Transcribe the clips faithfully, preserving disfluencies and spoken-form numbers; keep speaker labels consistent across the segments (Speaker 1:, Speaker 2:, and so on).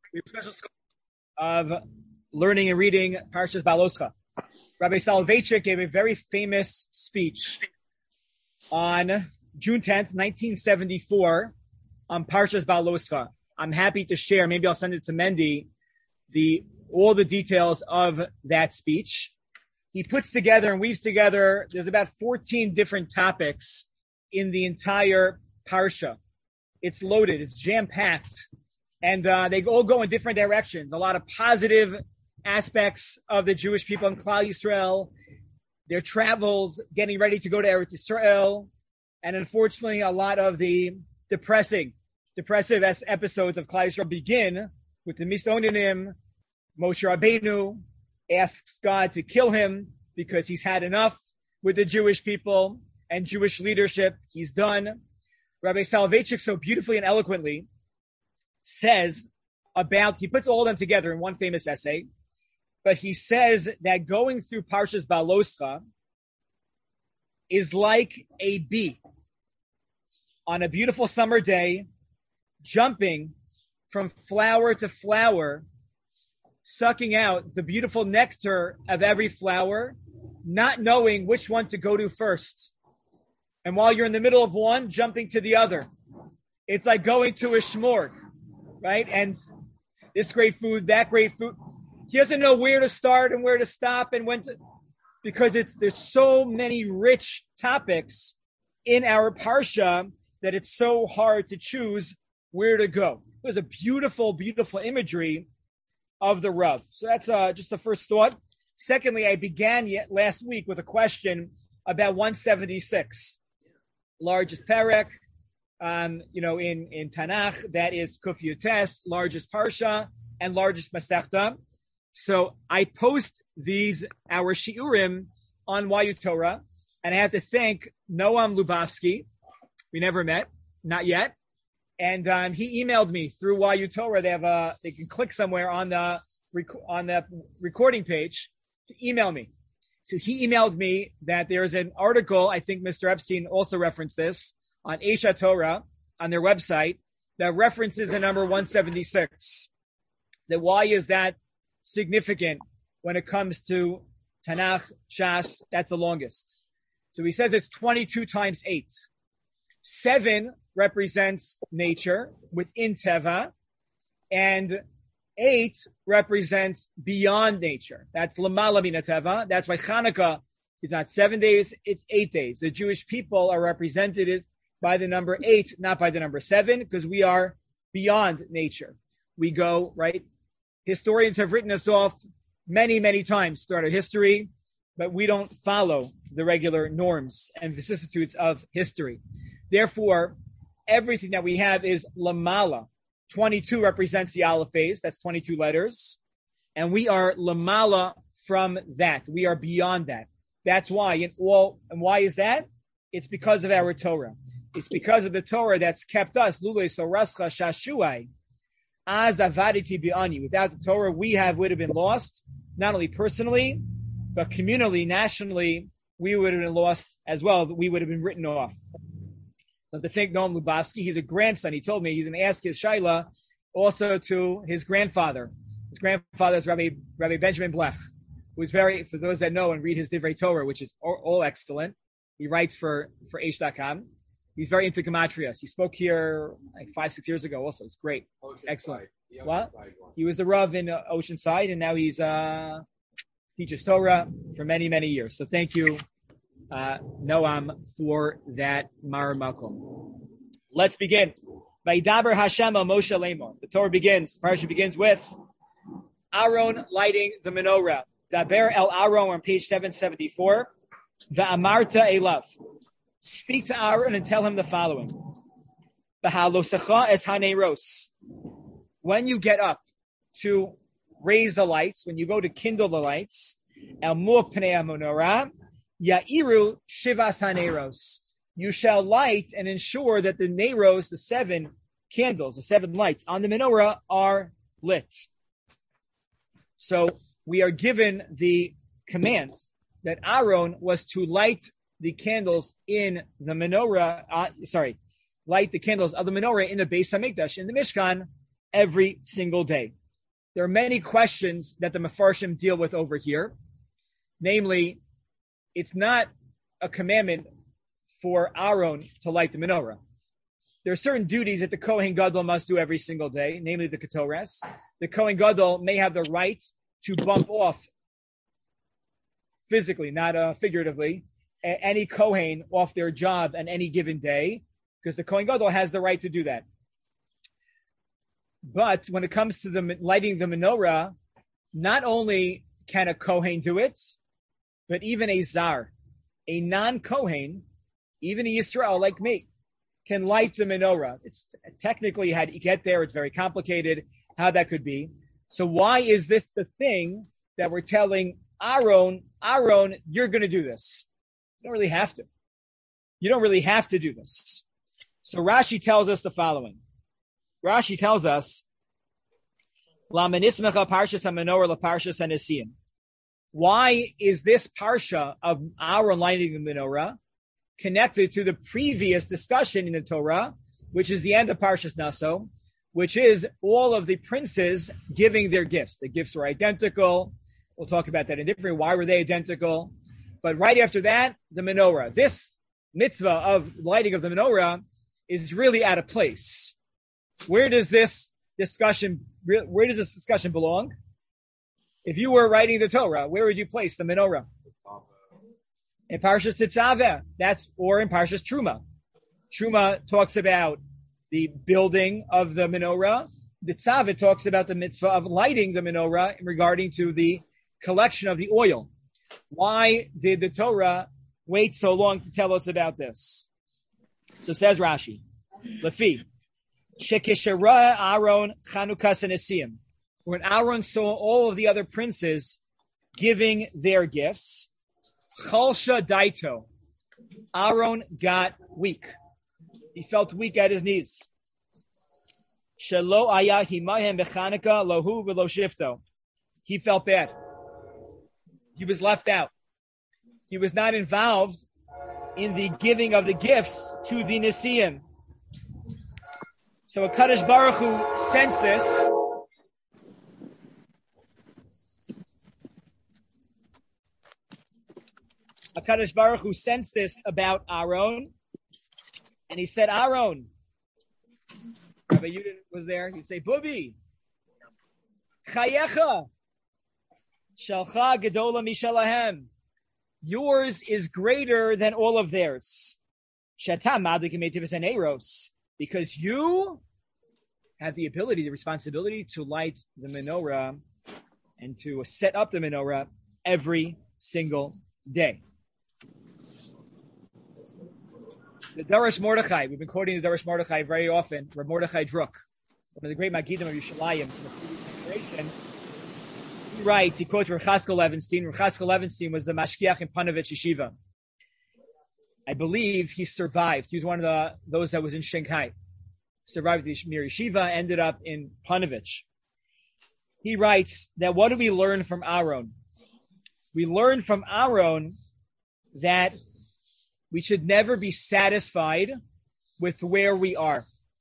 Speaker 1: We have special school of learning and reading Parshas Baloscha. Rabbi Soloveitchik gave a very famous speech on June tenth, nineteen seventy-four on Parshas Baloscha. I'm happy to share, maybe I'll send it to Mendy, the all the details of that speech. He puts together and weaves together, there's about fourteen different topics in the entire Parsha. It's loaded, it's jam-packed, and uh, they all go in different directions. A lot of positive aspects of the Jewish people in Klal Yisrael, their travels, getting ready to go to Eretz Yisrael, and unfortunately, a lot of the depressing, depressive episodes of Klal Yisrael begin with the Misonim. Moshe Rabbeinu asks God to kill him because he's had enough with the Jewish people and Jewish leadership. He's done. Rabbi Soloveitchik so beautifully and eloquently says about, he puts all of them together in one famous essay, but he says that going through Parshas Baloscha is like a bee on a beautiful summer day, jumping from flower to flower, sucking out the beautiful nectar of every flower, not knowing which one to go to first. And while you're in the middle of one, jumping to the other. It's like going to a shmorg, right? And this great food, that great food. He doesn't know where to start and where to stop and when to, because it's there's so many rich topics in our Parsha that it's so hard to choose where to go. There's a beautiful, beautiful imagery of the Rav. So that's uh, just the first thought. Secondly, I began yet last week with a question about one seventy-six, largest perek, um, you know, in, in Tanakh, that is Kuf Yutes, largest parsha and largest masechta. So I post these, our shiurim on Y U Torah, and I have to thank Noam Lubavsky. We never met, not yet. And um, he emailed me through Y U Torah. They have a, they can click somewhere on the rec- on the recording page to email me. So he emailed me that there's an article, I think Mister Epstein also referenced this, on Esha Torah, on their website, that references the number one seventy-six. That why is that significant when it comes to Tanakh, Shas? That's the longest. So he says it's twenty-two times eight. Seven represents nature within Teva, and eight represents beyond nature. That's Lamala Mina Teva. That's why Hanukkah is not seven days, it's eight days. The Jewish people are represented by the number eight, not by the number seven, because we are beyond nature. We go, right? Historians have written us off many, many times throughout our history, but we don't follow the regular norms and vicissitudes of history. Therefore, everything that we have is Lamala. twenty-two represents the Aleph base. That's twenty-two letters. And we are Lamala from that. We are beyond that. That's why. In all, and why is that? It's because of our Torah. It's because of the Torah that's kept us. Lule sorascha shashuai. Az avaditi bi'ani. Without the Torah, we have would have been lost, not only personally, but communally, nationally, we would have been lost as well. We would have been written off. So to thank Noam Lubavsky, he's a grandson. He told me he's going to ask his Shaila also to his grandfather. His grandfather is Rabbi, Rabbi Benjamin Blech, who is very, for those that know and read his Divrei Torah, which is all, all excellent. He writes for, for Aish dot com. He's very into gematrias. He spoke here like five, six years ago also. It's great. It's excellent. What? He was the Rav in uh, Oceanside, and now he's uh, teaches Torah for many, many years. So thank you, uh, Noam, for that Mar Makom. Let's begin. Vaidaber Hashem al Moshe Lemon. The Torah begins. The parsha begins with Aaron lighting the menorah. Daber el Aaron on page seven seventy-four. Va'amarta elav. Speak to Aaron and tell him the following. B'halosecha es haneros. When you get up to raise the lights, when you go to kindle the lights, el mu pnei menorah, ya'iru shivas haneros. You shall light and ensure that the neros, the seven candles, the seven lights on the menorah are lit. So we are given the command that Aaron was to light the candles in the menorah, uh, sorry, light the candles of the menorah in the Beis Hamikdash, in the Mishkan, every single day. There are many questions that the Mefarshim deal with over here. Namely, it's not a commandment for Aaron to light the menorah. There are certain duties that the Kohen Gadol must do every single day, namely the Ketores. The Kohen Gadol may have the right to bump off physically, not uh, figuratively, a- any Kohen off their job on any given day, because the Kohen Gadol has the right to do that. But when it comes to the lighting the menorah, not only can a Kohen do it, but even a Zar, a non-Kohen, even a Yisrael like me, can light the menorah. It's technically, how do you get there? It's very complicated how that could be. So why is this the thing that we're telling Aaron, Aaron, you're going to do this? You don't really have to. You don't really have to do this. So Rashi tells us the following. Rashi tells us, why is this parsha of Aaron lighting the menorah connected to the previous discussion in the Torah, which is the end of Parshas Naso, which is all of the princes giving their gifts. The gifts were identical. We'll talk about that in different. Why were they identical? But right after that, the menorah. This mitzvah of lighting of the menorah is really out of place. Where does this discussion? Where does this discussion belong? If you were writing the Torah, where would you place the menorah? In Parshas Tetzaveh, that's or in Parshas Truma. Truma talks about the building of the menorah. Tetzaveh talks about the mitzvah of lighting the menorah in regarding to the collection of the oil. Why did the Torah wait so long to tell us about this? So says Rashi, Lefi, Shekishara Aaron Chanukas Nesim. When Aaron saw all of the other princes giving their gifts, Chalsha Daito, Aaron got weak. He felt weak at his knees. Shelo aya himahem bechanika lohu v'lo shifto. He felt bad. He was left out. He was not involved in the giving of the gifts to the Nesiim. So HaKadosh Baruch Hu sensed this. HaKadosh Baruch Hu sensed this about Aaron, and he said, Aaron, Rabbi Yudin was there, he'd say, Bubi, Chayecha, Shalcha Gedola Mishalahem, yours is greater than all of theirs. Shatam Madlikimetivus and Eros, because you have the ability, the responsibility to light the menorah and to set up the menorah every single day. The Darash Mordechai, we've been quoting the Darash Mordechai very often, Reb Mordechai Druk, one of the great Magidim of Yerushalayim from the previous generation. He writes, he quotes Rav Chaskel Levenstein. Rav Chaskel Levenstein was the Mashkiach in Panovich Yeshiva. I believe he survived. He was one of the those that was in Shanghai. Survived the Mir Yeshiva, ended up in Panovich. He writes that what do we learn from Aaron? We learn from Aaron that we should never be satisfied with where we are.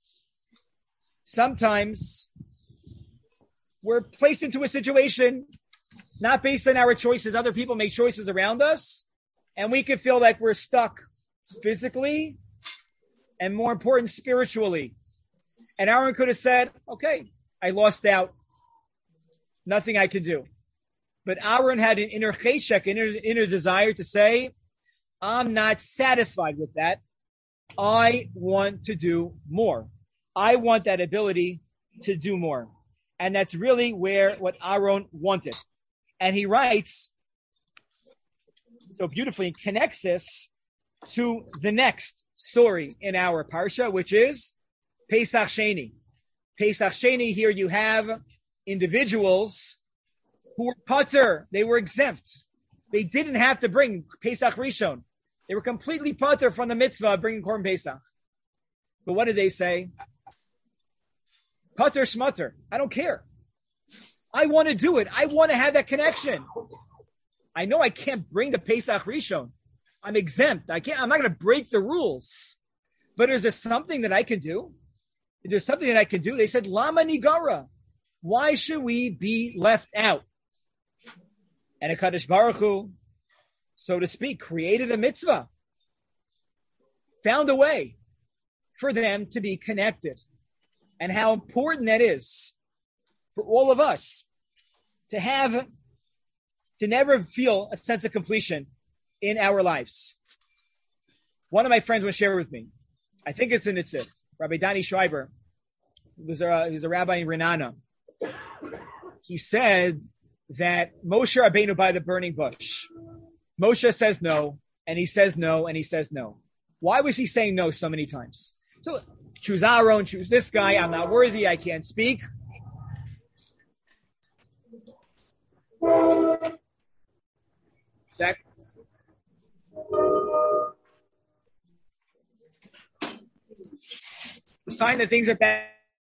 Speaker 1: Sometimes we're placed into a situation not based on our choices. Other people make choices around us, and we can feel like we're stuck physically and, more important, spiritually. And Aaron could have said, okay, I lost out. Nothing I could do. But Aaron had an inner cheshek, an inner, inner desire to say, I'm not satisfied with that. I want to do more. I want that ability to do more. And that's really where what Aaron wanted. And he writes so beautifully, connects this to the next story in our parsha, which is Pesach Sheni. Pesach Sheni, here you have individuals who were pater. They were exempt. They didn't have to bring Pesach Rishon. They were completely pater from the mitzvah of bringing Korban Pesach. But what did they say? Pater shmater. I don't care. I want to do it. I want to have that connection. I know I can't bring the Pesach Rishon. I'm exempt. I can't. I'm not going to break the rules. But is there something that I can do? Is there something that I can do? They said, Lama Nigara. Why should we be left out? And HaKadosh Baruch Hu, so to speak, created a mitzvah, found a way for them to be connected. And how important that is for all of us to have, to never feel a sense of completion in our lives. One of my friends would share with me, I think it's in Nitzit, Rabbi Danny Schreiber, who was a, he was a rabbi in Renana. He said that Moshe Rabbeinu by the burning bush. Moshe says no, and he says no, and he says no. Why was he saying no so many times? So choose Aaron, choose this guy. I'm not worthy. I can't speak. Sec. The sign that things are bad.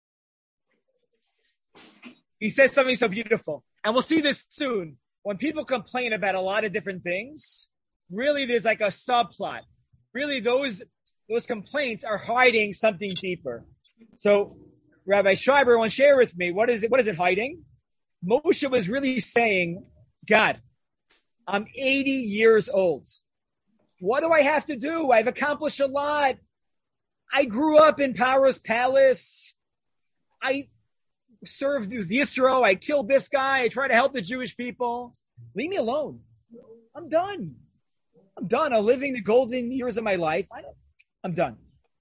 Speaker 1: He says something so beautiful. And we'll see this soon. When people complain about a lot of different things, really there's like a subplot. Really those those complaints are hiding something deeper. So Rabbi Schreiber won't share with me, what is it, what is it hiding? Moshe was really saying, God, I'm eighty years old. What do I have to do? I've accomplished a lot. I grew up in Paro's palace. I served with Yisro. I killed this guy. I tried to help the Jewish people. Leave me alone. I'm done. I'm done. I'm living the golden years of my life. I don't, I'm done.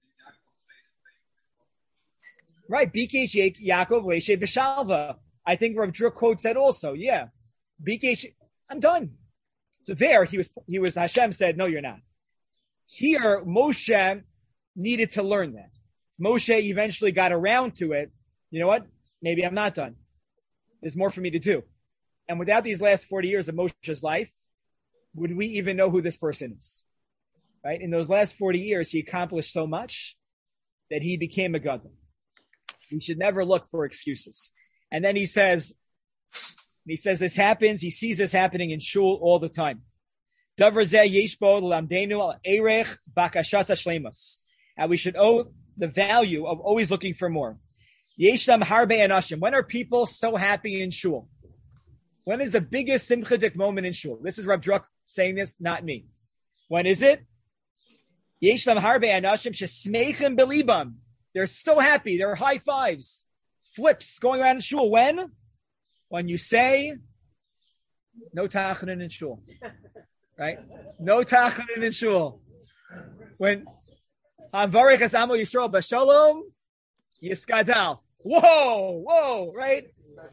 Speaker 1: Right. Bikesh Yaakov Leishe B'Shalva. I think Rav Druk quotes that also. Yeah. Bikesh. I'm done. So there he was, he was, Hashem said, no, you're not. Here, Moshe needed to learn that. Moshe eventually got around to it. You know what? Maybe I'm not done. There's more for me to do. And without these last forty years of Moshe's life, would we even know who this person is? Right? In those last forty years, he accomplished so much that he became a gadol. We should never look for excuses. And then he says, he says this happens. He sees this happening in shul all the time. And we should owe the value of always looking for more. When are people so happy in shul? When is the biggest simchadik moment in shul? This is Rav Druk saying this, not me. When is it? They're so happy. There are high fives, flips going around in shul. When? When you say, no tachanan in shul. Right? No tachanan in shul. When Havarich Asamo Yisrael Bashalom Yiskadal. Whoa, whoa, right?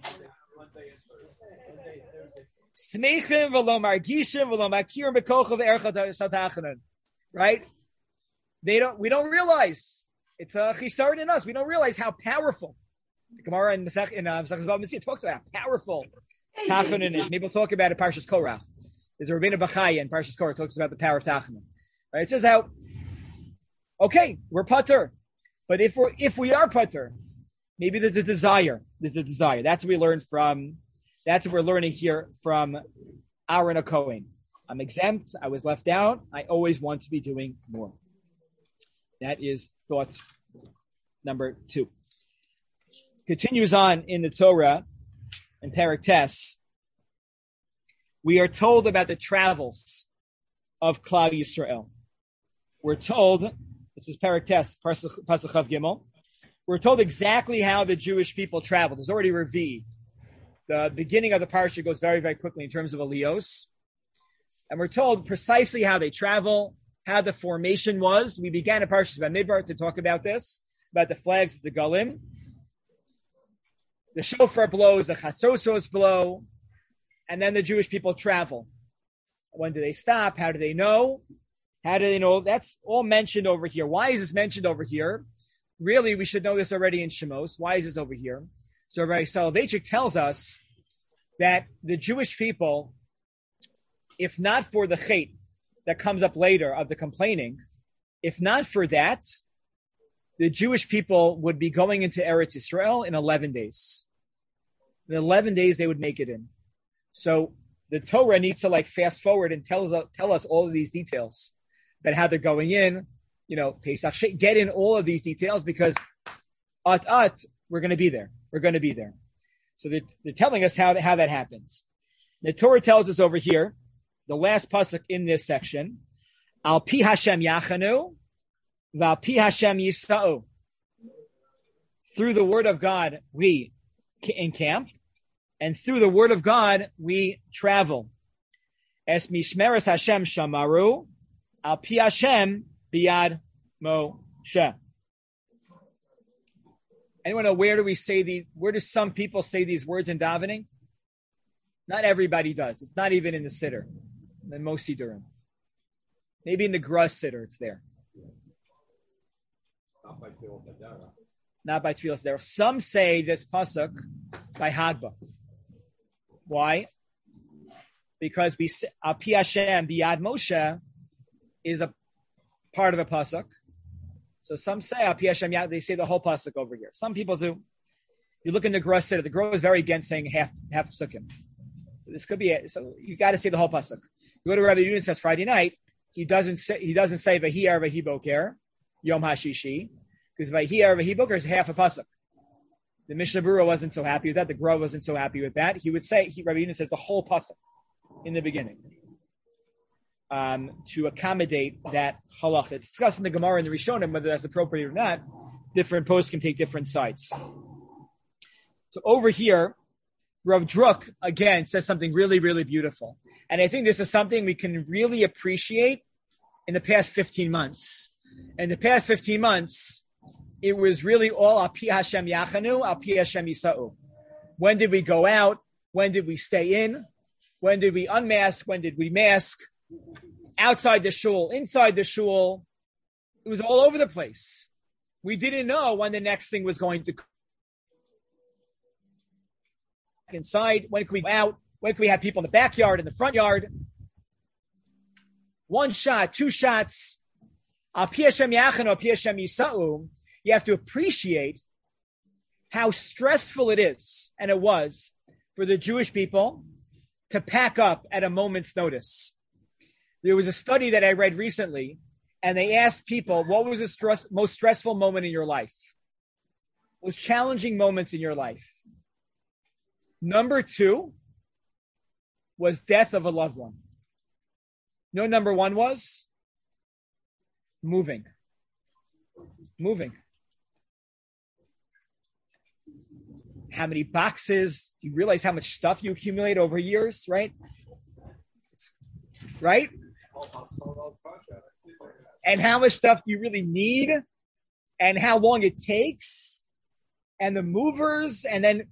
Speaker 1: Smeichim v'lo margishim v'lo makirim b'kochav ercha satachanan. Right? They don't. We don't realize it's a chisaron in us. We don't realize how powerful. The Gemara in Masech in Masechus Bava Metzia talks about how powerful tachanan is. People talk about it. Parshas Korach. There's a Rabbeinu Bachaya in Parshas Korach talks about the power of tachanan. Right? It says how. Okay, we're putter, but if we're if we are putter, maybe there's a desire. There's a desire. That's what we learned from. That's what we're learning here from Aaron HaKohen. I'm exempt. I was left out. I always want to be doing more. That is thought number two. Continues on in the Torah in Perek Tes. We are told about the travels of Klal Yisrael. We're told. This is Perek Tes, Pasuk Chav Gimel. We're told exactly how the Jewish people traveled. There's already Revi. The beginning of the parsha goes very, very quickly in terms of Aliyos. And we're told precisely how they travel, how the formation was. We began a parsha about Midbar to talk about this, about the flags of the Galim. The shofar blows, the chatzosos blow, and then the Jewish people travel. When do they stop? How do they know? How do they know? That's all mentioned over here. Why is this mentioned over here? Really, we should know this already in Shemos. Why is this over here? So Rabbi Soloveitchik tells us that the Jewish people, if not for the chait that comes up later of the complaining, if not for that, the Jewish people would be going into Eretz Yisrael in eleven days. In eleven days, they would make it in. So the Torah needs to like fast forward and tell us, tell us all of these details about how they're going in, you know, Pesach, get in all of these details because At at, we're going to be there. We're going to be there. So they're, they're telling us how, how that happens. The Torah tells us over here, the last pasuk in this section, Al pi Hashem yachanu, v'al pi Hashem yisa'u. Through the word of God, we encamp, and through the word of God, we travel. Es mishmeres Hashem shamaru, al pi Hashem biyad Moshe. Anyone know where do we say these? Where do some people say these words in davening? Not everybody does. It's not even in the siddur, the most siddurim. Maybe in the Gruss siddur, it's there. Not by Tfilas Hadera. Not by Tfilas Hadera. Some say this pasuk by Hagba. Why? Because we Al Pi Hashem Biyad Moshe is a part of a pasuk. So some say Al Pi Hashem, they say the whole pasuk over here. Some people do. You look in the Gruss siddur. The Gruss is very against saying half half pasukim. This could be it. So you got to say the whole pasuk. You go to Rabbi Yudin says Friday night. He doesn't say he doesn't say Vahiyar Vahiboker Yom Hashishi, because Vahiyar Vahiboker is half a pasuk. The Mishnah Berurah wasn't so happy with that. The Gra wasn't so happy with that. He would say he, Rabbi Yudin says the whole pasuk in the beginning um, to accommodate that halacha. It's discussed in the Gemara and the Rishonim whether that's appropriate or not. Different posts can take different sides. So over here, Rav Druk, again, says something really, really beautiful. And I think this is something we can really appreciate in the past fifteen months. In the past fifteen months, it was really all Al Pi Hashem Yachanu, Al Pi Hashem Yisa'u. When did we go out? When did we stay in? When did we unmask? When did we mask? Outside the shul, inside the shul. It was all over the place. We didn't know when the next thing was going to come. Inside, when could we go out? When could we have people in the backyard, in the front yard? One shot, two shots. Al Pi Hashem Yachanu, Al Pi Hashem Yisa'u. You have to appreciate how stressful it is, and it was, for the Jewish people to pack up at a moment's notice. There was a study that I read recently, and they asked people, what was the stress, most stressful moment in your life? Most challenging moments in your life? Number two was death of a loved one. You know, number one was moving. Moving. How many boxes? You realize how much stuff you accumulate over years, right? It's, right? And how much stuff you really need, and how long it takes, and the movers, and then.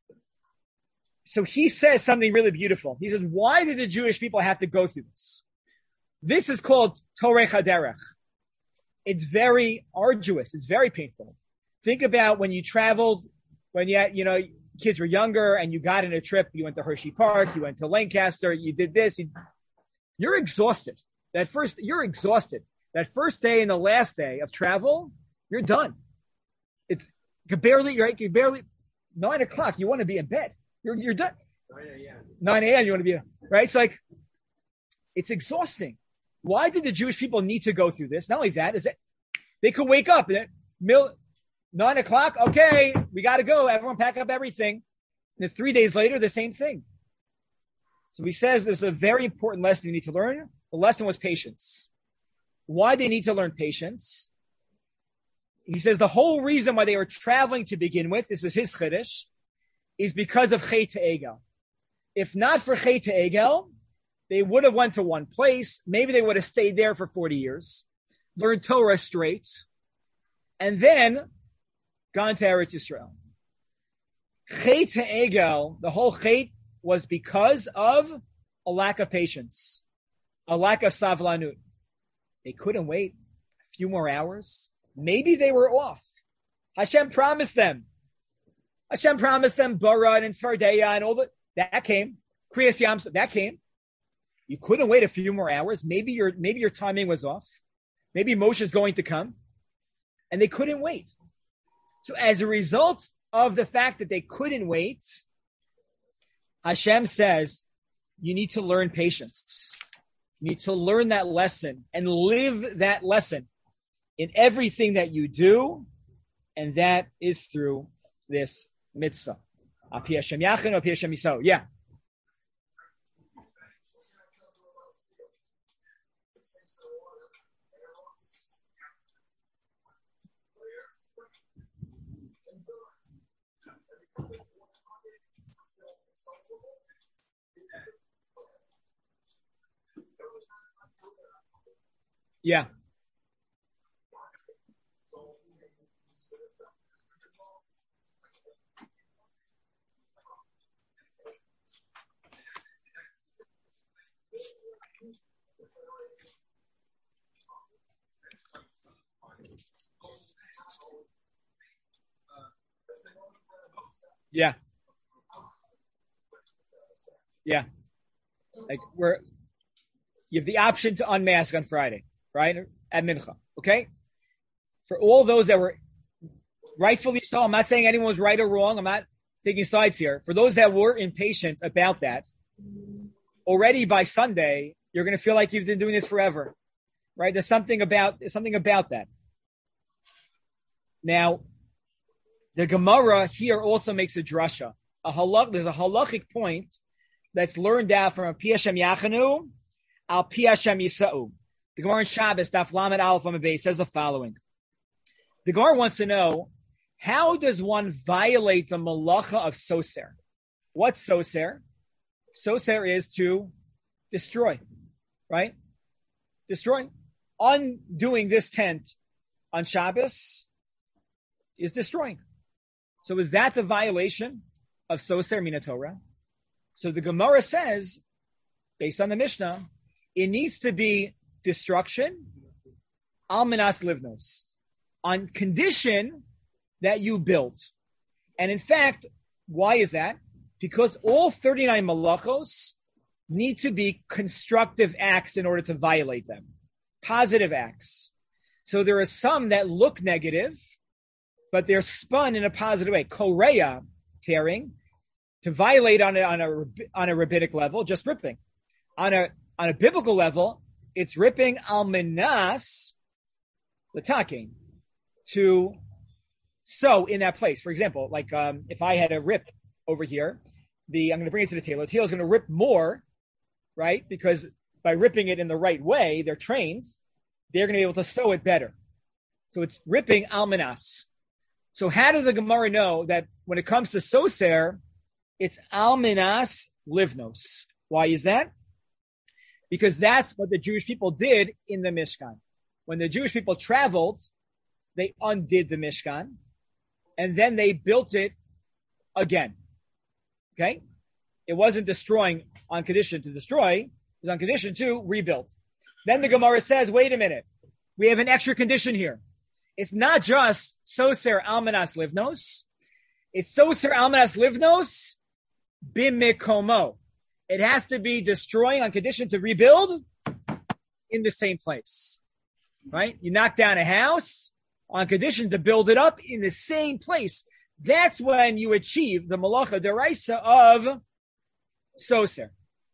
Speaker 1: So he says something really beautiful. He says, why did the Jewish people have to go through this? This is called Torech HaDerech. It's very arduous. It's very painful. Think about when you traveled, when you, had, you know, kids were younger and you got on a trip, you went to Hershey Park, you went to Lancaster, you did this. You, you're exhausted. That first, you're exhausted. That first day and the last day of travel, you're done. It's you barely, right? You barely, nine o'clock, you want to be in bed. You're you're done. nine a.m. you want to be, right? It's like, it's exhausting. Why did the Jewish people need to go through this? Not only that, is that they could wake up at nine o'clock. Okay, we got to go. Everyone pack up everything. And then three days later, the same thing. So he says there's a very important lesson you need to learn. The lesson was patience. Why they need to learn patience? He says the whole reason why they were traveling to begin with, this is his chiddush, is because of Chet Egel. If not for Chet Egel, they would have went to one place. Maybe they would have stayed there for forty years, learned Torah straight, and then gone to Eretz Yisrael. Chet Egel, the whole Chet was because of a lack of patience, a lack of savlanut. They couldn't wait a few more hours. Maybe they were off. Hashem promised them. Hashem promised them Bara and Tzvardeya and all that. That came. Kriyas Yam, that came. You couldn't wait a few more hours. Maybe your maybe your timing was off. Maybe Moshe's going to come. And they couldn't wait. So as a result of the fact that they couldn't wait, Hashem says, you need to learn patience. You need to learn that lesson and live that lesson in everything that you do and that is through this mitzvah. Api Hashem Yachin, Api Hashem Yisrael. Yeah. Yeah. Yeah. Yeah. Like we're you have the option to unmask on Friday, right? At Mincha. Okay? For all those that were rightfully so, I'm not saying anyone was right or wrong. I'm not taking sides here. For those that were impatient about that, already by Sunday, you're going to feel like you've been doing this forever, right? There's something about there's something about that. Now, the Gemara here also makes a drasha. A halach, there's a halachic point that's learned out from a Pi Hashem Yachanu al Pi Hashem Yisa'u. The Gemara in Shabbos, Daf Lamed Aleph Amud Beis, says the following. The Gemara wants to know, how does one violate the malacha of soser? What's soser? Soser is to destroy, right? Destroy. Undoing this tent on Shabbos is destroying. So is that the violation of soser mina Torah? So the Gemara says, based on the Mishnah, it needs to be destruction, al minas livnos, on condition that you built. And in fact, why is that? Because all thirty-nine malachos need to be constructive acts in order to violate them, positive acts. So there are some that look negative, but they're spun in a positive way. Korea, tearing, to violate on a, on a on a rabbinic level, just ripping. On a on a biblical level, it's ripping al minas l'takin, to sew in that place. For example, like um, if I had a rip over here, the I'm going to bring it to the tailor. The tailor is going to rip more, right? Because by ripping it in the right way, they're trained. They're going to be able to sew it better. So it's ripping al minas. So how does the Gemara know that when it comes to soser, it's al minas livnos? Why is that? Because that's what the Jewish people did in the Mishkan. When the Jewish people traveled, they undid the Mishkan, and then they built it again. Okay? It wasn't destroying on condition to destroy. It was on condition to rebuild. Then the Gemara says, wait a minute. We have an extra condition here. It's not just soser almanas livnos. It's soser almanas livnos bimikomo. It has to be destroying on condition to rebuild in the same place. Right? You knock down a house on condition to build it up in the same place. That's when you achieve the malacha deraisa of soser.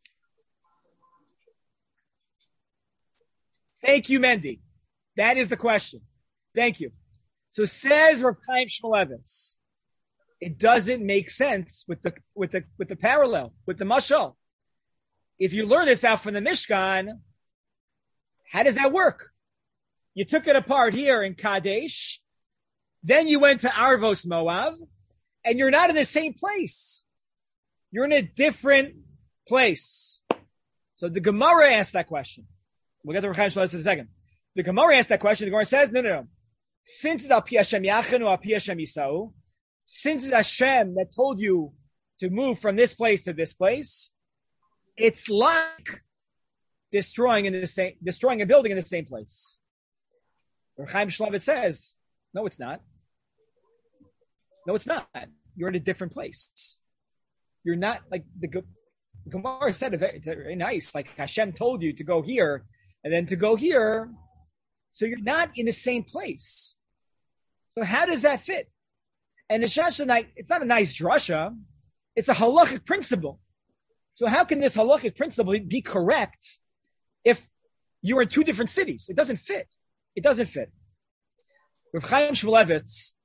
Speaker 1: Thank you, Mendy. That is the question. Thank you. So says Rav Chaim Shmulevitz, it doesn't make sense with the with the with the parallel, with the mashal. If you learn this out from the Mishkan, how does that work? You took it apart here in Kadesh, then you went to Arvos Moav, and you're not in the same place. You're in a different place. So the Gemara asked that question. We'll get to Rav Chaim Shmulevitz in a second. The Gemara asked that question. The Gemara says, no, no, no. Since it's Al Pi Hashem Yachanu, Al Pi Hashem Yisau, since it's Hashem that told you to move from this place to this place, it's like destroying in the same, destroying a building in the same place. Rav Chaim Shmulevitz says, no, it's not. No, it's not. You're in a different place. You're not like the, the Gemara said it very, very nice. Like Hashem told you to go here and then to go here. So you're not in the same place. So how does that fit? And it's just a, it's not a nice drasha. It's a halachic principle. So how can this halachic principle be correct if you're in two different cities? It doesn't fit. It doesn't fit. Rav Chaim Shmulevitz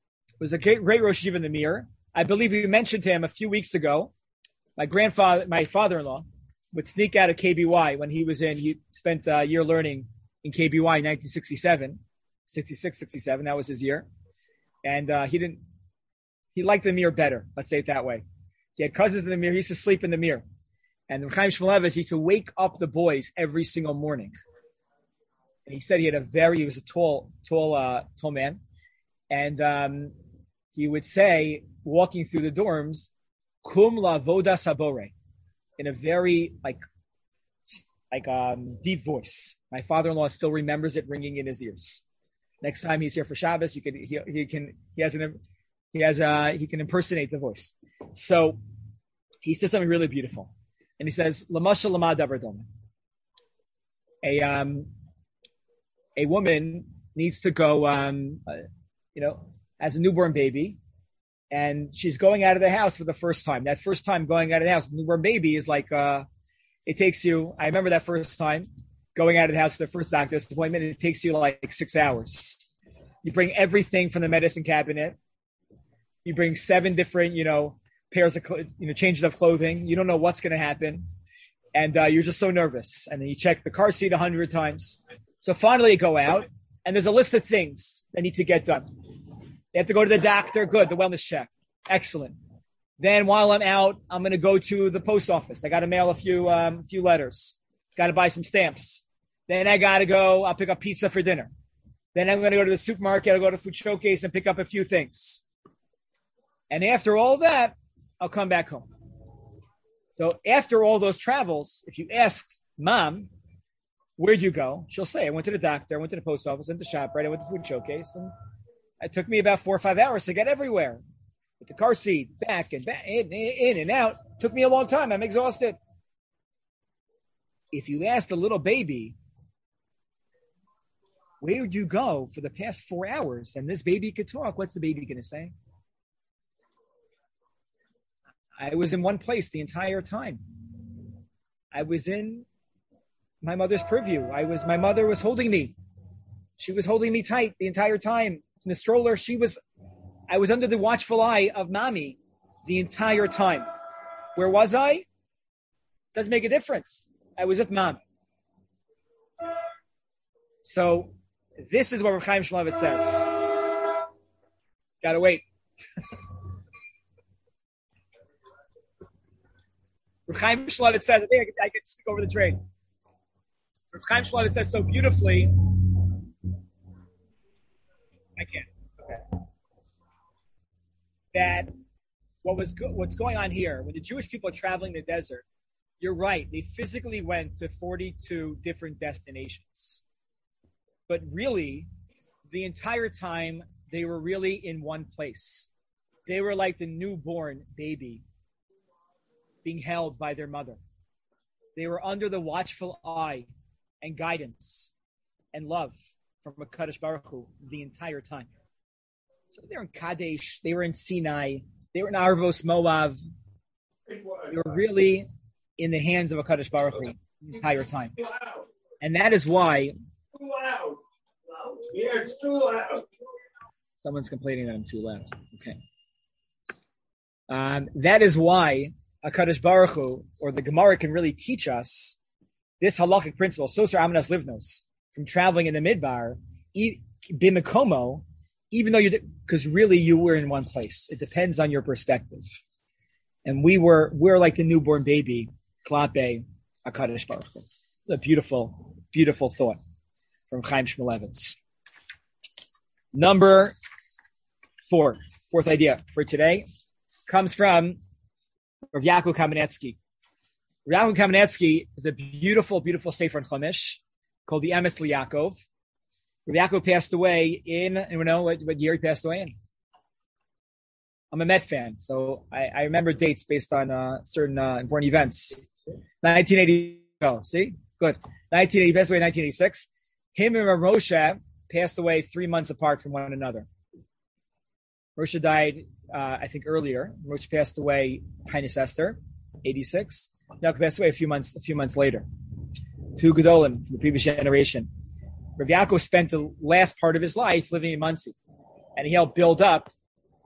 Speaker 1: was a great, great Rosh Yeshiva in the Mir. I believe you mentioned him a few weeks ago. My grandfather, my father-in-law, would sneak out of K B Y when he was in, he spent a year learning in K B Y in nineteen sixty-seven, sixty-six, sixty-seven, that was his year. And uh, he didn't, he liked the Mir better, let's say it that way. He had cousins in the Mir, he used to sleep in the Mir. And Chaim Shmulevitz used to wake up the boys every single morning. And he said he had a very, he was a tall, tall, uh, tall man. And um, he would say, walking through the dorms, Kum la voda sabore, in a very like, like um, deep voice. My father-in-law still remembers it ringing in his ears. Next time he's here for Shabbos, you can he, he can he has an he has uh he can impersonate the voice. So he says something really beautiful, and he says, "Lamasha lama davar doma." A um a woman needs to go um uh, you know as a newborn baby. And she's going out of the house for the first time. That first time going out of the house, newborn baby is like, uh, it takes you, I remember that first time going out of the house for the first doctor's appointment. It takes you like six hours. You bring everything from the medicine cabinet. You bring seven different, you know, pairs of, you know, changes of clothing. You don't know what's going to happen. And uh, you're just so nervous. And then you check the car seat a hundred times. So finally you go out and there's a list of things that need to get done. They have to go to the doctor. Good. The wellness check. Excellent. Then while I'm out, I'm going to go to the post office. I got to mail a few, um, few letters. Got to buy some stamps. Then I got to go, I'll pick up pizza for dinner. Then I'm going to go to the supermarket. I'll go to Food Showcase and pick up a few things. And after all that, I'll come back home. So after all those travels, if you ask mom, where'd you go? She'll say, I went to the doctor. I went to the post office. I went to ShopRite. I went to Food Showcase. And it took me about four or five hours to get everywhere. With the car seat, back and back, in, in and out. It took me a long time. I'm exhausted. If you ask the little baby, where did you go for the past four hours? And this baby could talk. What's the baby going to say? I was in one place the entire time. I was in my mother's purview. I was, my mother was holding me. She was holding me tight the entire time. In the stroller, she was, I was under the watchful eye of mommy the entire time. Where was I? Doesn't make a difference. I was with mom. So this is what Reb Chaim Shmulevitz says. Gotta wait. Reb Chaim Shmulevitz says, I think I can, I can speak over the train. Reb Chaim Shmulevitz says so beautifully. I can't. Okay. That what was go- what's going on here when the Jewish people are traveling the desert? You're right. They physically went to forty-two different destinations, but really, the entire time they were really in one place. They were like the newborn baby being held by their mother. They were under the watchful eye and guidance and love from HaKadosh Baruch Hu the entire time. So they were in Kadesh, they were in Sinai, they were in Arvos Moav. They were really in the hands of HaKadosh Baruch Hu the entire time. And that is why...
Speaker 2: Too loud. Yeah, it's too loud.
Speaker 1: Someone's complaining that I'm too loud. Okay. Um, that is why HaKadosh Baruch Hu, or the Gemara, can really teach us this halachic principle, Sosar Amanas Livnos, from traveling in the Midbar, Bimakomo, even though you did, because really you were in one place. It depends on your perspective. And we were, we're like the newborn baby, Klape HaKadosh Baruch Hu. It's a beautiful, beautiful thought from Chaim Shmulevitz. Number four, fourth idea for today, comes from Rav Yaakov Kamenetsky. Rav Yaakov Kamenetsky is a beautiful, beautiful Sefer in Chumash called the Emes L'Yaakov. Rav Yaakov passed away in, and we know what, what year he passed away in. I'm a Met fan, so I, I remember dates based on uh, certain uh, important events. nineteen eighty, oh, see? Good. nineteen eighty, he passed away in nineteen eighty-six. Him and Rav Moshe passed away three months apart from one another. Moshe died, uh, I think, earlier. Moshe passed away, Tainis Esther, eighty-six. Yaakov passed away a few months, a few months later. Two Gedolim from the previous generation. Rav Yaakov spent the last part of his life living in Muncie, and he helped build up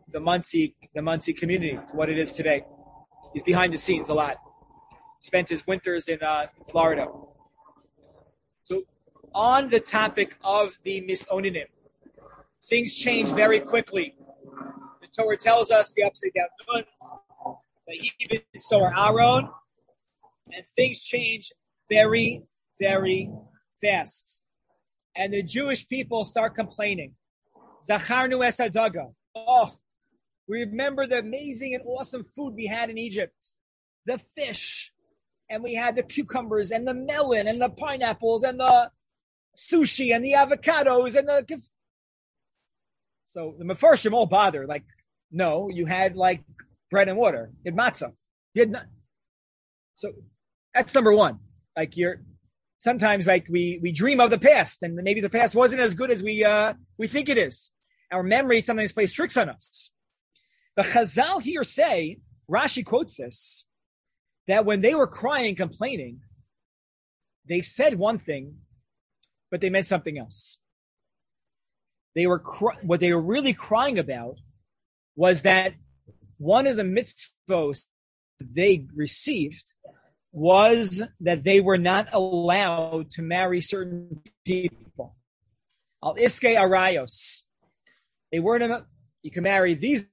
Speaker 1: the Muncie, the Muncie community to what it is today. He's behind the scenes a lot. Spent his winters in uh, Florida. So on the topic of the Misoninim, things change very quickly. The Torah tells us the upside down nuns, the even so are Aaron, and things change very, very fast. And the Jewish people start complaining. Zacharnu es hadaga. Oh, we remember the amazing and awesome food we had in Egypt. The fish, and we had the cucumbers, and the melon, and the pineapples, and the sushi, and the avocados, and the... So the Mefarshim all bother. Like, no, you had like bread and water. You had matzah. You had not... So that's number one. Like you're... Sometimes, like we, we dream of the past, and maybe the past wasn't as good as we uh, we think it is. Our memory sometimes plays tricks on us. The Chazal here say, Rashi quotes this, that when they were crying and complaining, they said one thing, but they meant something else. They were cry- what they were really crying about was that one of the mitzvos they received was that they were not allowed to marry certain people. Al iske arayos. They weren't, you can marry these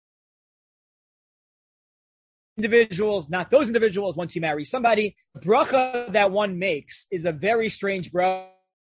Speaker 1: individuals, not those individuals. Once you marry somebody, bracha that one makes is a very strange bracha.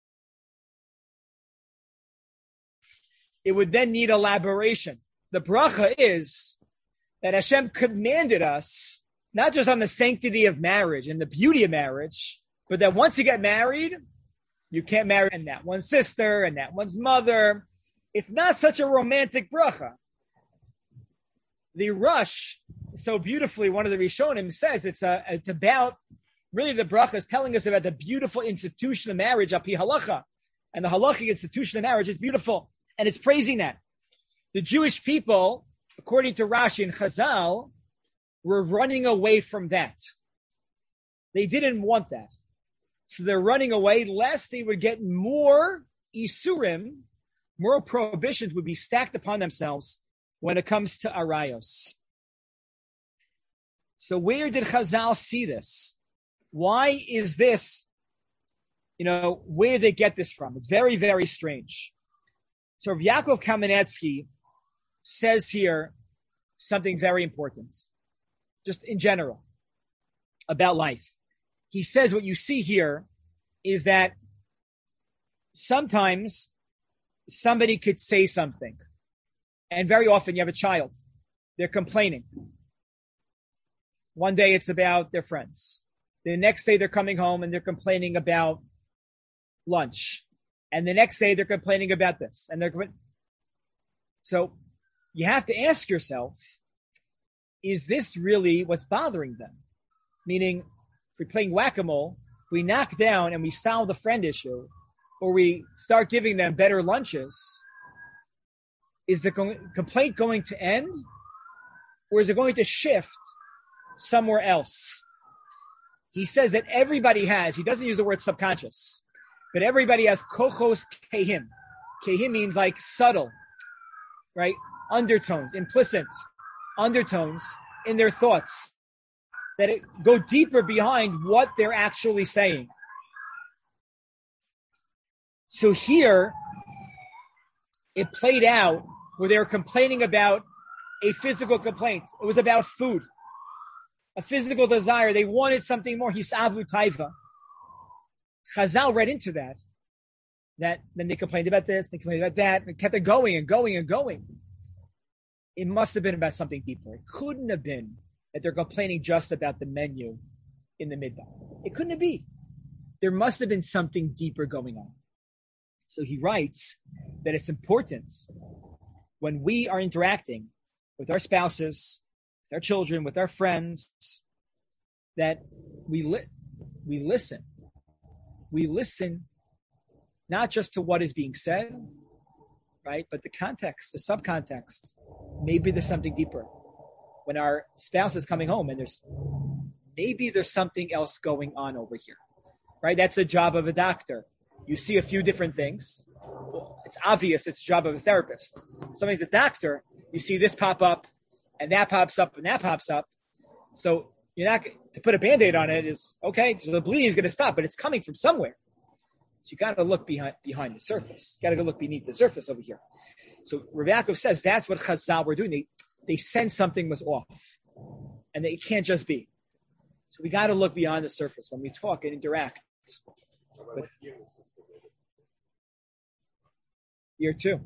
Speaker 1: It would then need elaboration. The bracha is that Hashem commanded us not just on the sanctity of marriage and the beauty of marriage, but that once you get married, you can't marry and that one's sister and that one's mother. It's not such a romantic bracha. The Rush, so beautifully, one of the Rishonim says it's a, it's about, really the bracha is telling us about the beautiful institution of marriage, api halacha. And the halachic institution of marriage is beautiful. And it's praising that. The Jewish people, according to Rashi and Chazal, were running away from that. They didn't want that. So they're running away lest they would get more isurim, more prohibitions would be stacked upon themselves when it comes to arayos. So where did Chazal see this? Why is this, you know, where did they get this from? It's very, very strange. So Rav Yaakov Kamenetsky says here something very important, just in general, about life. He says what you see here is that sometimes somebody could say something, and very often you have a child. They're complaining. One day it's about their friends. The next day they're coming home and they're complaining about lunch. And the next day they're complaining about this. And they're So you have to ask yourself, is this really what's bothering them? Meaning, if we're playing whack-a-mole, if we knock down and we solve the friend issue, or we start giving them better lunches, is the co- complaint going to end? Or is it going to shift somewhere else? He says that everybody has, he doesn't use the word subconscious, but everybody has kochos kehim. Kehim means like subtle, right? Undertones, implicit undertones in their thoughts that it go deeper behind what they're actually saying. So here, it played out where they were complaining about a physical complaint. It was about food, a physical desire. They wanted something more. Hisavu taiva. Chazal read into that. That then they complained about this, they complained about that, and kept it going and going and going. It must have been about something deeper. It couldn't have been that they're complaining just about the menu in the midbar. It couldn't be. There must have been something deeper going on. So he writes that it's important when we are interacting with our spouses, with our children, with our friends, that we li- we listen. We listen not just to what is being said, right, but the context, the subcontext. Maybe there's something deeper. When our spouse is coming home and there's maybe there's something else going on over here, right? That's the job of a doctor. You see a few different things. Well, it's obvious it's the job of a therapist. Something's a doctor. you see this pop up, and that pops up, and that pops up. So you're not to put a Band-Aid on it is okay. So the bleeding is going to stop, but it's coming from somewhere. So you got to look behind behind the surface. You got to go look beneath the surface over here. So Rav Yaakov says that's what Chazal were doing. They they sensed something was off, and they, it can't just be. So we got to look beyond the surface when we talk and interact. With year two.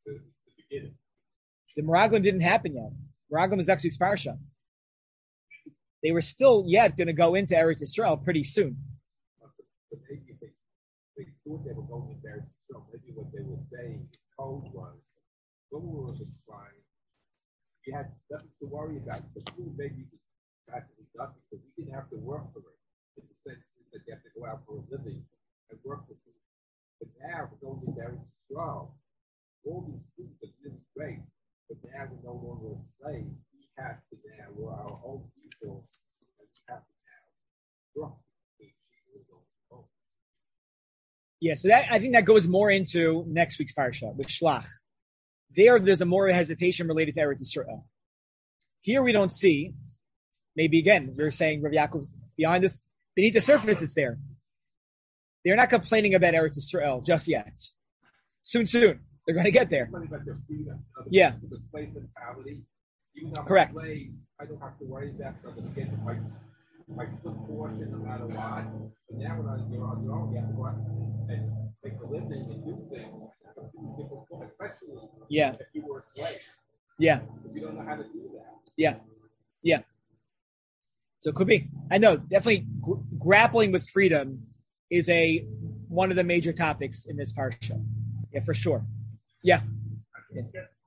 Speaker 1: The Meraglim didn't happen yet. Meraglim is next week's parsha. They were still yet going to go into Eretz Yisrael pretty soon.
Speaker 3: Maybe they, they thought they were going into Eretz Yisrael. Maybe what they were saying code was, when we were trying, we had nothing to worry about. The food maybe was practically nothing, because we didn't have to work for it, in the sense that you have to go out for a living and work for food. But now we're going into Eretz Yisrael. All these foods are really great, but now we're no longer a slave. We have to now, we're our own people, and we have to now work to achieve those goals.
Speaker 1: Yeah, so that I think that goes more into next week's parsha with Shlach. There, there's a more hesitation related to Eretz Yisrael. Here we don't see. Maybe again, we're saying Rav Yaakov behind this, beneath the surface, it's there. They're not complaining about Eretz Yisrael just yet. Soon, soon. They're going to get there. Yeah.
Speaker 3: The slave mentality. Even though I'm
Speaker 1: correct.
Speaker 3: A slave, I don't have to worry about it. I'm going to get my, my split portion no matter what. But now when you're on your own, you have to go out and make a living and do things. Especially
Speaker 1: yeah.
Speaker 3: if you were a slave.
Speaker 1: Yeah.
Speaker 3: Because you don't know how to do that.
Speaker 1: Yeah. Yeah. So it could be. I know, definitely gr- grappling with freedom is a one of the major topics in this parsha. Yeah, for sure. Yeah.
Speaker 4: yeah.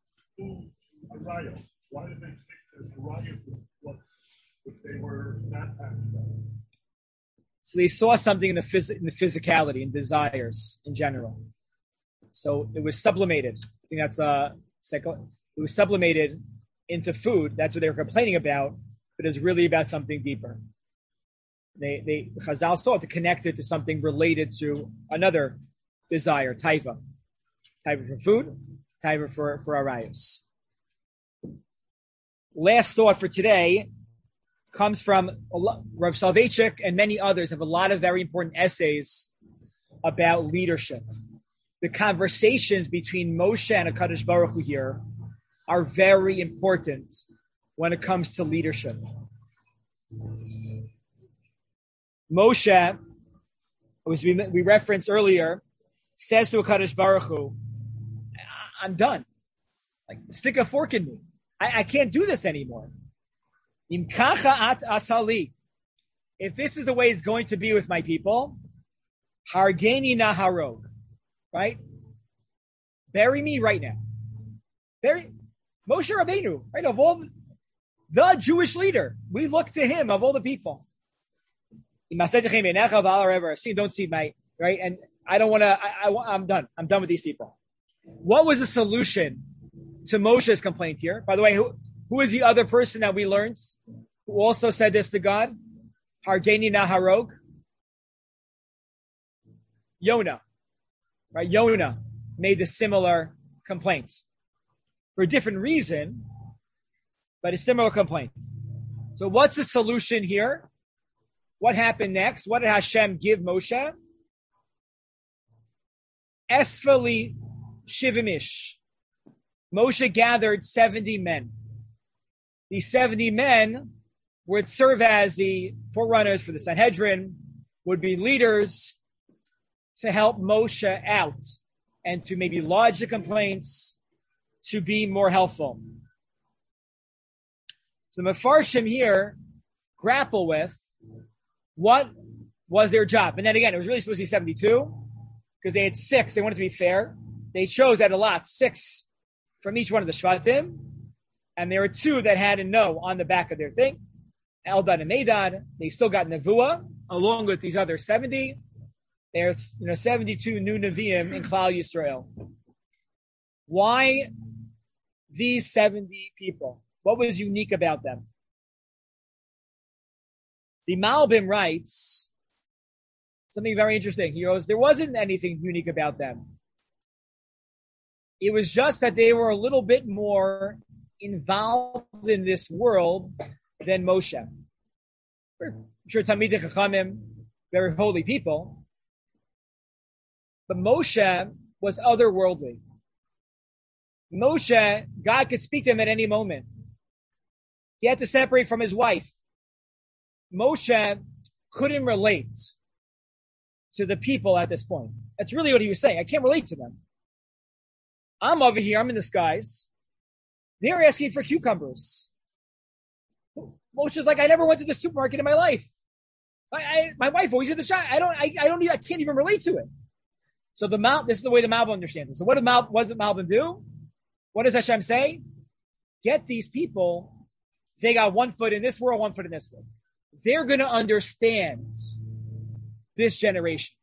Speaker 4: Why did they stick to Uriah what if they were not happy about?
Speaker 1: So they saw something in the, phys- in the physicality and desires in general. So it was sublimated. I think that's a cycle. It was sublimated into food. That's what they were complaining about, but it's really about something deeper. They, they, Chazal saw it to connect it to something related to another desire, taiva. Taiva for food, taiva for, for arayos. Last thought for today comes from Rav Soloveitchik, and many others have a lot of very important essays about leadership. The conversations between Moshe and HaKadosh Baruch Hu here are very important when it comes to leadership. Moshe, as we, we referenced earlier, says to HaKadosh Baruch Hu, I'm done. Like, stick a fork in me. I, I can't do this anymore. Im kacha at asali. If this is the way it's going to be with my people, hargeni naharog. Right? Bury me right now. Bury Moshe Rabbeinu, right? Of all the, the Jewish leader, we look to him of all the people. Don't see my right, and I don't want to. I, I, I'm done. I'm done with these people. What was the solution to Moshe's complaint here? By the way, who who is the other person that we learned who also said this to God? Hargeni naharog. Yonah. Right, Yonah made the similar complaint for a different reason, but a similar complaint. So what's the solution here? What happened next? What did Hashem give Moshe? Esfali Shivimish. Moshe gathered seventy men. These seventy men would serve as the forerunners for the Sanhedrin, would be leaders to help Moshe out and to maybe lodge the complaints, to be more helpful. So the Mefarshim here grapple with what was their job. And then again, it was really supposed to be seventy-two because they had six. They wanted to be fair. They chose at a lot, six from each one of the Shvatim. And there were two that had a no on the back of their thing. Eldad and Medad. They still got Nevuah along with these other seventy. There's, you know, seventy-two new Nevi'im in Klal Yisrael. Why these seventy people? What was unique about them? The Malbim writes something very interesting. He goes, there wasn't anything unique about them. It was just that they were a little bit more involved in this world than Moshe. I'm sure Talmidei Chachamim, very holy people, but Moshe was otherworldly. Moshe, God could speak to him at any moment. He had to separate from his wife. Moshe couldn't relate to the people at this point. That's really what he was saying. I can't relate to them. I'm over here. I'm in the skies. They're asking for cucumbers. Moshe's like, I never went to the supermarket in my life. I, I, my wife always at the shop. I don't. I, I don't. Need, I can't even relate to it. So the Mal, this is the way the Malbim understands it. So what did Mal, what does Malbim do? What does Hashem say? Get these people. They got one foot in this world, one foot in this world. They're going to understand this generation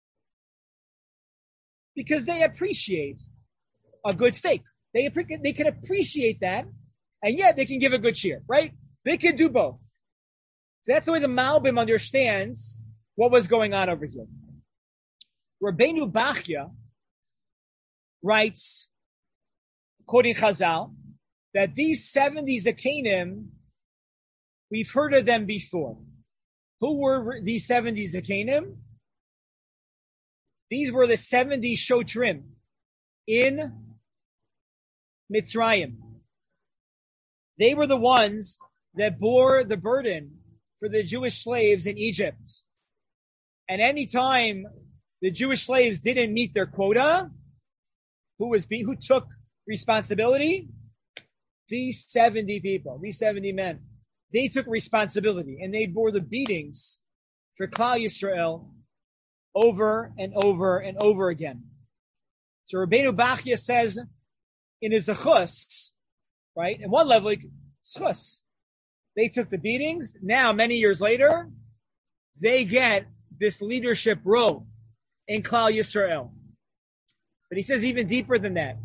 Speaker 1: because they appreciate a good steak. They they can appreciate that, and yet they can give a good cheer, right? They can do both. So that's the way the Malbim understands what was going on over here. Rabbeinu Bachya writes, quoting Chazal, that these seventy Zakanim, we've heard of them before. Who were these seventy Zakanim? These were the seventy Shotrim in Mitzrayim. They were the ones that bore the burden for the Jewish slaves in Egypt. And any time the Jewish slaves didn't meet their quota, who was who took responsibility? These seventy people, these seventy men, they took responsibility and they bore the beatings for Klal Yisrael over and over and over again. So Rabbeinu Bachya says in his Zechus, right? In one level, Zechus, they took the beatings. Now, many years later, they get this leadership role in Klal Yisrael. But he says even deeper than that.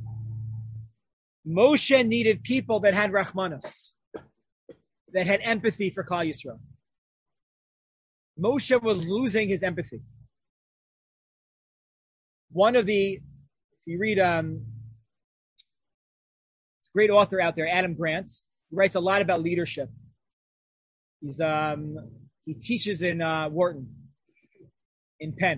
Speaker 1: Moshe needed people that had Rachmanas, that had empathy for Klal Yisrael. Moshe was losing his empathy. One of the, if you read, um, a great author out there, Adam Grant, he writes a lot about leadership. He's um, he teaches in uh, Wharton, in Penn.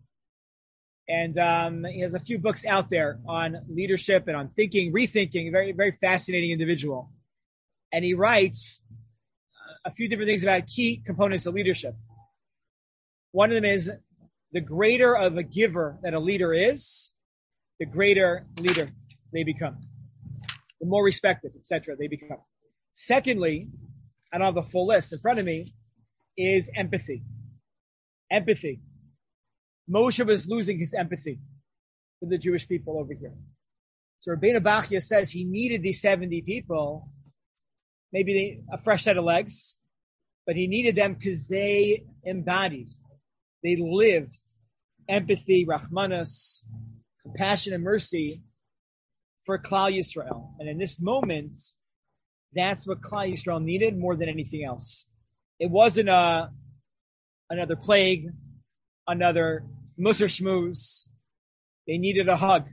Speaker 1: And um, he has a few books out there on leadership and on thinking, rethinking, a very, very fascinating individual. And he writes a few different things about key components of leadership. One of them is the greater of a giver that a leader is, the greater leader they become. The more respected, et cetera, they become. Secondly, I don't have the full list in front of me, is empathy. Empathy. Moshe was losing his empathy for the Jewish people over here. So Rabbeinu Bachya says he needed these seventy people, maybe they, a fresh set of legs, but he needed them because they embodied, they lived empathy, rachmanas, compassion and mercy for Klal Yisrael. And in this moment, that's what Klal Yisrael needed more than anything else. It wasn't a, another plague, another Musar Shmooze. They needed a hug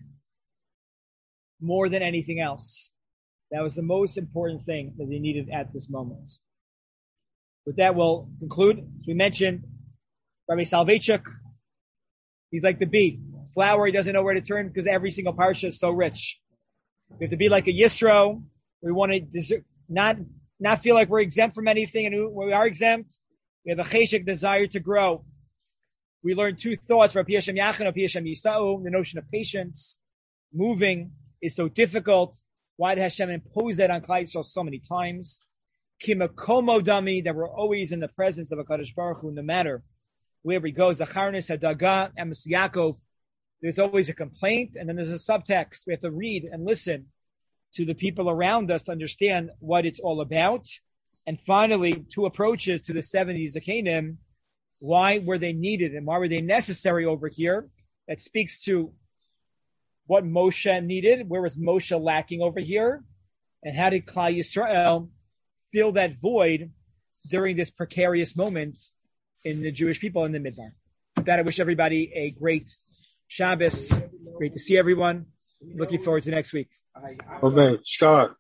Speaker 1: more than anything else. That was the most important thing that they needed at this moment. With that, we'll conclude. As we mentioned, Rabbi Soloveitchik, he's like the bee. Flower, he doesn't know where to turn because every single parsha is so rich. We have to be like a Yisro. We want to des- not, not feel like we're exempt from anything, and we are exempt. We have a cheshek desire to grow. We learned two thoughts from Pi Hashem Yachin, Pi Hashem Yisa'u, the notion of patience. Moving is so difficult. Why did Hashem impose that on Klal Yisrael so many times? Kimakomo dami, that we're always in the presence of a Kadosh Baruch Hu, no matter wherever he goes. Zacharnis Hadaga, Emes Yaakov. There's always a complaint, and then there's a subtext. We have to read and listen to the people around us to understand what it's all about. And finally, two approaches to the seventy Zakanim. Why were they needed and why were they necessary over here? That speaks to what Moshe needed. Where was Moshe lacking over here? And how did Klal Yisrael fill that void during this precarious moment in the Jewish people in the Midbar? With that, I wish everybody a great Shabbos. Great to see everyone. Looking forward to next week.
Speaker 5: Amen. Scott.